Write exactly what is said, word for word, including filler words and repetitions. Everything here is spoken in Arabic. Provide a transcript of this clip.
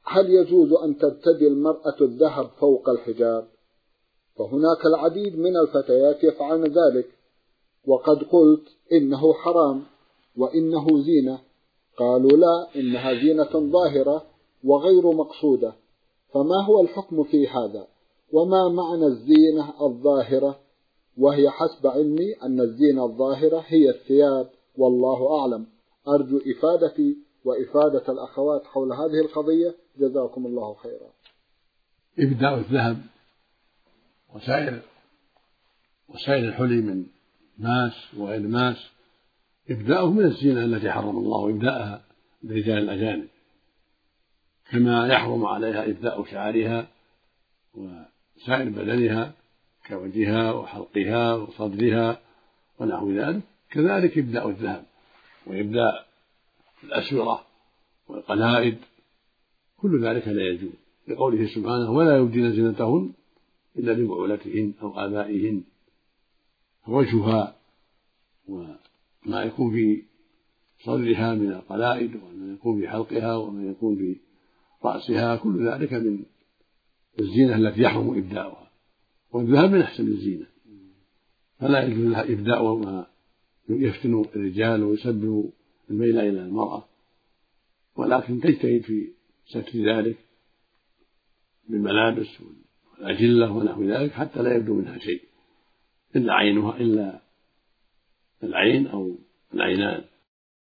هل يجوز أن ترتدي المرأة الذهب فوق الحجاب؟ فهناك العديد من الفتيات يفعلن ذلك، وقد قلت إنه حرام وإنه زينة، قالوا لا، إنها زينة ظاهرة وغير مقصودة. فما هو الحكم في هذا؟ وما معنى الزينة الظاهرة؟ وهي حسب علمي أن الزينة الظاهرة هي الثياب، والله أعلم. أرجو إفادتي وإفادة الأخوات حول هذه القضية، جزاكم الله خيرا. إبداء الذهب وسائر وسائر الحلي من ماس وغير ماس، إبداؤه من الزينة التي حرم الله إبداءها للرجال الأجانب، كما يحرم عليها إبداء شعرها وسائر بدنها كوجهها وحلقها وصدرها ونحو ذلك. كذلك إبداء الذهب وإبداء الأسورة والقلائد، كل ذلك لا يجوز، لقوله سبحانه: ولا يبدين زينتهن إلا لبعولتهن أو آبائهن. وجهها وما يكون في صدرها من القلائد وما يكون في حلقها وما يكون في رأسها، كل ذلك من الزينة التي يحرم إبداؤها. والذهب من أحسن الزينة، فلا يجوز لها إبداء ما يفتن الرجال ويسبب الميل إلى المرأة، ولكن تجتهد في ستر ذلك بالملابس والأجلة ونحو ذلك حتى لا يبدو منها شيء إلا عينها إلا العين أو العينان.